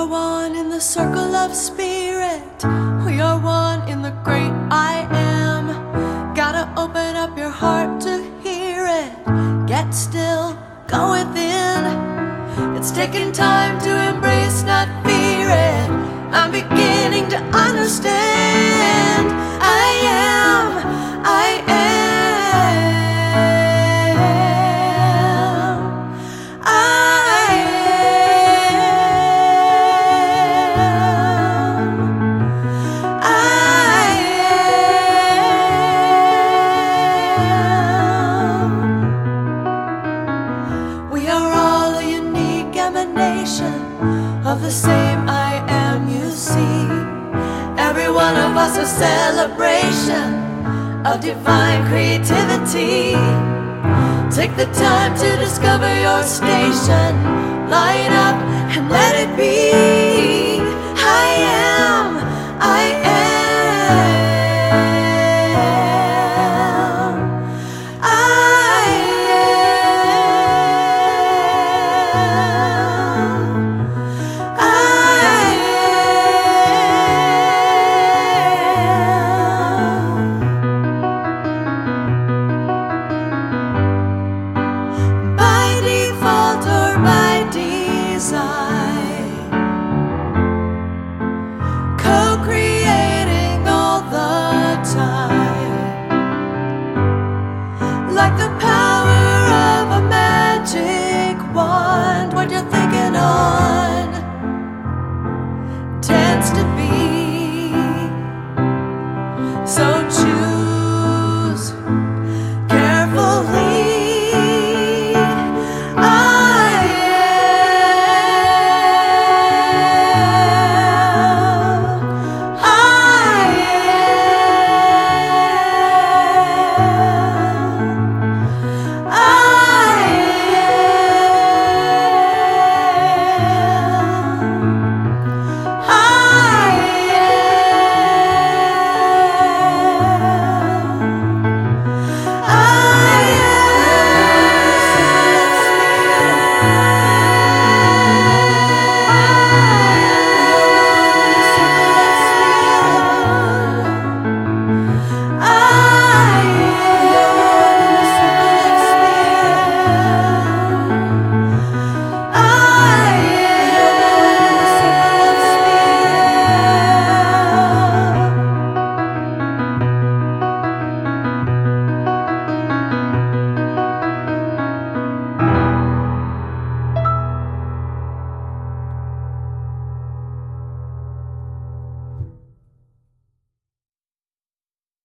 are one in the circle of spirit. We are one in the great I am. Gotta open up your heart to hear it. Get still, go within. It's taking time to embrace, not fear it. I'm beginning to understand. I am. We are all a unique emanation of the same I am you see. Every one of us a celebration of divine creativity. Take the time to discover your station. Light up and let